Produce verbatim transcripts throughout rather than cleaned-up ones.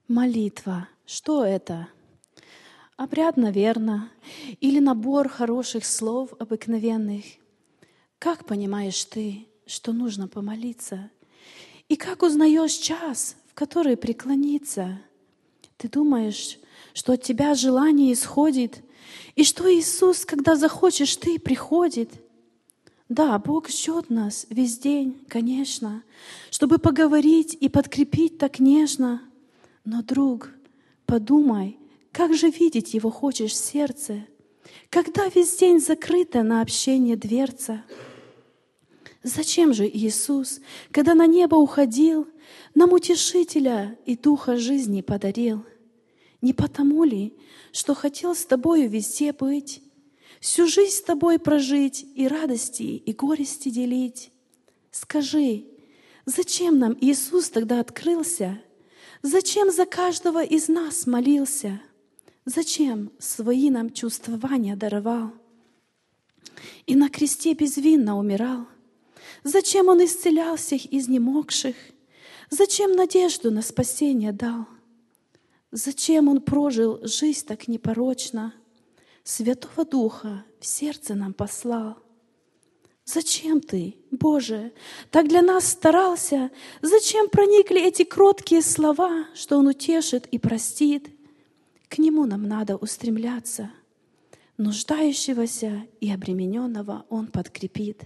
Молитва. Что это? Обряд, наверное, или набор хороших слов обыкновенных. Как понимаешь ты, что нужно помолиться? И как узнаешь час, в который преклониться? Ты думаешь, что от тебя желание исходит, и что Иисус, когда захочешь ты, приходит? Да, Бог ждет нас весь день, конечно, чтобы поговорить и подкрепить так нежно. Но, друг, подумай, как же видеть Его хочешь в сердце, когда весь день закрыта на общение дверца? Зачем же Иисус, когда на небо уходил, нам утешителя и духа жизни подарил? Не потому ли, что хотел с тобою везде быть, всю жизнь с тобой прожить и радости, и горести делить? Скажи, зачем нам Иисус тогда открылся? Зачем за каждого из нас молился? Зачем свои нам чувствования даровал? И на кресте безвинно умирал? Зачем Он исцелял всех изнемогших? Зачем надежду на спасение дал? Зачем Он прожил жизнь так непорочно? Святого Духа в сердце нам послал. Зачем Ты, Боже, так для нас старался? Зачем проникли эти кроткие слова, что Он утешит и простит? К Нему нам надо устремляться. Нуждающегося и обремененного Он подкрепит.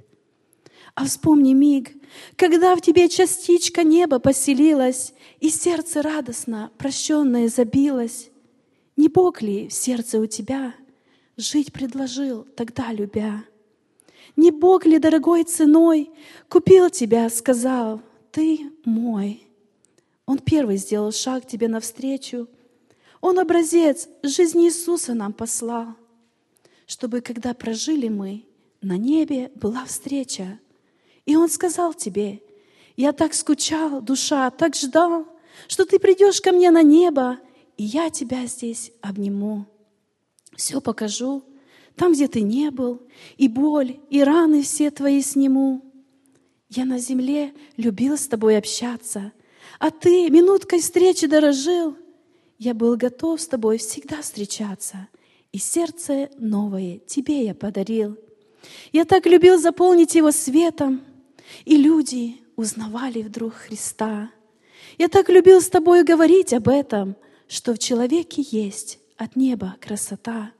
А вспомни миг, когда в тебе частичка неба поселилась, и сердце радостно, прощенное, забилось. Не Бог ли в сердце у тебя жить предложил, тогда любя? Не Бог ли дорогой ценой купил тебя, сказал: «Ты мой»? Он первый сделал шаг тебе навстречу. Он образец жизни Иисуса нам послал, чтобы, когда прожили мы, на небе была встреча. И Он сказал тебе: «Я так скучал, душа, так ждал, что ты придешь ко мне на небо, и я тебя здесь обниму. Все покажу, там, где ты не был, и боль, и раны все твои сниму. Я на земле любил с тобой общаться, а ты минуткой встречи дорожил. Я был готов с тобой всегда встречаться, и сердце новое тебе я подарил. Я так любил заполнить его светом, и люди узнавали вдруг Христа. Я так любил с тобой говорить об этом, что в человеке есть от неба красота.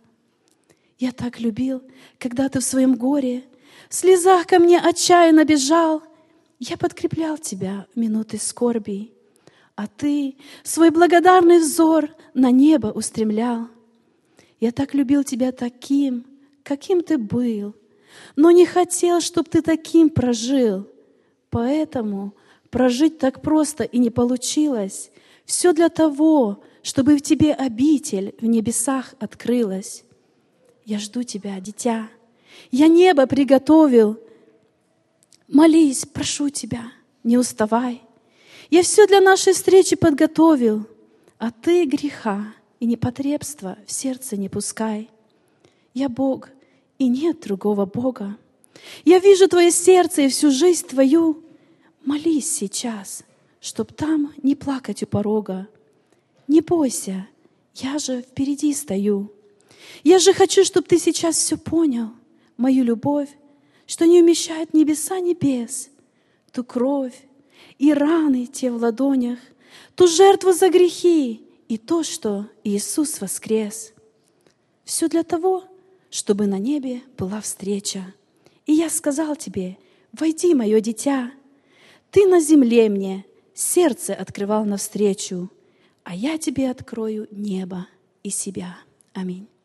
Я так любил, когда ты в своем горе, в слезах ко мне отчаянно бежал. Я подкреплял тебя в минуты скорби, а ты свой благодарный взор на небо устремлял. Я так любил тебя таким, каким ты был, но не хотел, чтоб ты таким прожил. Поэтому прожить так просто и не получилось. Все для того, чтобы в тебе обитель в небесах открылась. Я жду тебя, дитя. Я небо приготовил. Молись, прошу тебя, не уставай. Я все для нашей встречи подготовил, а ты греха и непотребства в сердце не пускай. Я Бог, и нет другого Бога. Я вижу твое сердце и всю жизнь твою. Молись сейчас, чтоб там не плакать у порога. Не бойся, я же впереди стою. Я же хочу, чтобы ты сейчас все понял, мою любовь, что не умещает небеса небес, ту кровь и раны те в ладонях, ту жертву за грехи и то, что Иисус воскрес. Все для того, чтобы на небе была встреча. И я сказал тебе: войди, мое дитя. Ты на земле мне сердце открывал навстречу, а я тебе открою небо и себя. Аминь.